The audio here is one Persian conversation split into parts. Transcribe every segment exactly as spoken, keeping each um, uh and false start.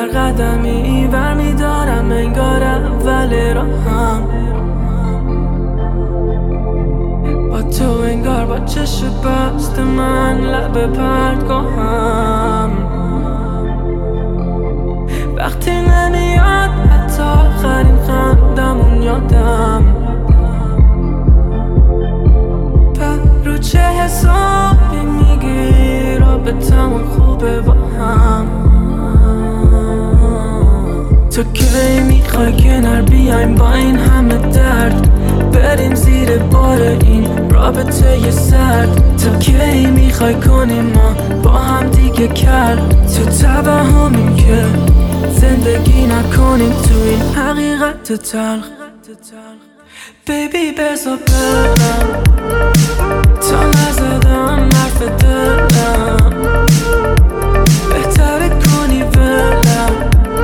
هر قدمی برمیدارم انگار اول راهم، با تو انگار با چشم بست من لب پرتگاهم. وقتی نمیاد حتی آخرین خندمون یادم، پر رو چه حسابی میگی رابطمون خوبه با هم. تو کی میخوای کنار بیایم با این همه درد، بریم زیر بار این رابطه ی سرد. تو کی میخوای کنیم ما با هم دیگه کرد، تو توهمیم که زندگی نکنیم تو این حقیقت تلخ. بیبی بذار برم تا نزدم حرف دلم، بهتره کنی ولم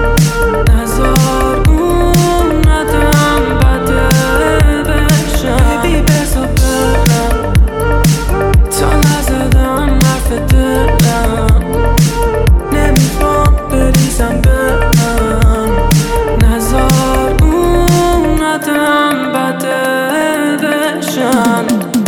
نزار اون ندم بده بشم. بیبی بذار برم تا نزدم حرف دلم، نمیخوام بریزم برم نزار اون ندم بده بشم.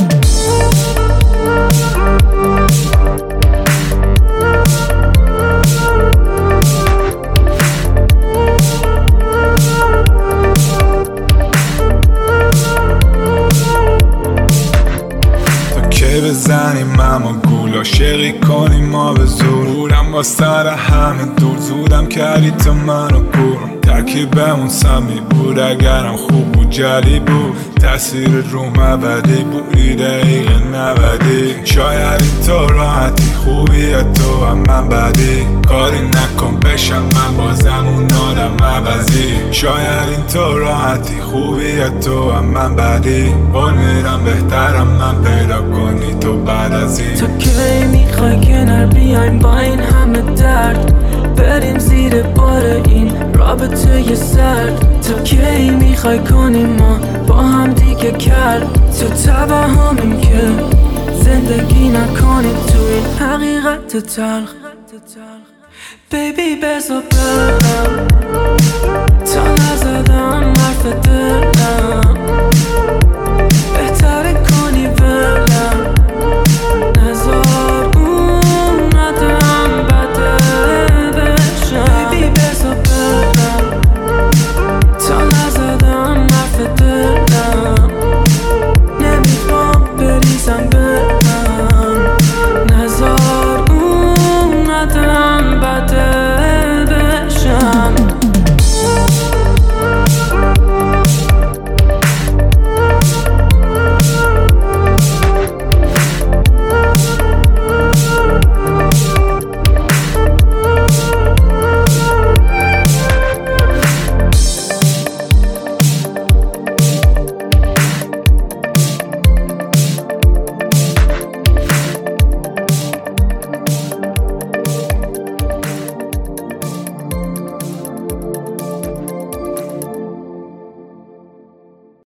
بزنیم اما گول عاشقی کنیم ما به زور، بودم با سر همه دور زودم کردی تو منو کور. ترکیبمون سمی بود اگرم خوب بود جلی بود، تاثیر روم ابدی بودی دقیقه نودی. شاید این تو راحتی خوبی تو هم من بدی، کاری نکن بشم من بازم اون آدم عوضی. شاید این تو راحتی خوبی تو هم من بدی، قول میرم بهترم من پیدا کنی تو بعد از این. تو کی میخوای کنار بیایم با این همه درد، بریم زیر بار این رابطه ی سرد. تو کی میخوای کنیم ما با هم دیگه کرد، تو توهمیم که زندگی نکنیم تو این حقیقت تلخ. بیبی بذار برم تا نزدم حرف دلم،